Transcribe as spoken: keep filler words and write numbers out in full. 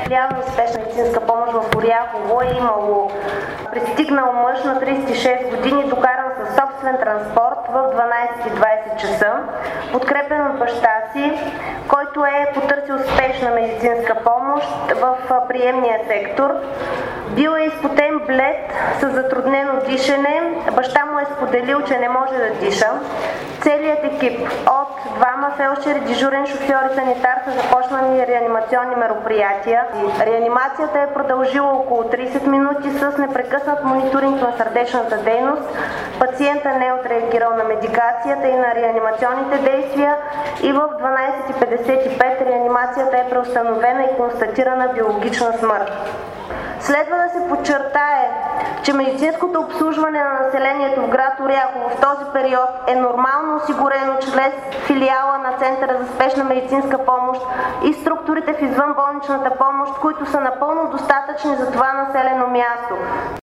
Филиална спешна медицинска помощ в Оряхово е имало пристигнал мъж на тридесет и шест години, докаран със собствен транспорт в дванадесет и двадесет часа, подкрепен от баща си, който е потърсил спешна медицинска помощ в приемния сектор. Бил е изпотен, блед, с затруднено дишане. Баща му е споделил, че не може да диша. Целият екип от двама фелдшери, дежурен шофьор и санитар са започнали реанимационни мероприятия. Реанимацията е продължила около тридесет минути с непрекъснат мониторинг на сърдечната дейност. Пациентът не е отреагирал на медикацията и на реанимационните действия и в дванадесет и петдесет и пет реанимацията е преустановена и констатирана биологична смърт. Следва да се подчертае, че медицинското обслужване на населението в град Оряхово в този период е нормално осигурено чрез филиала на Центъра за спешна медицинска помощ и структурите в извънболничната помощ, които са напълно достатъчни за това населено място.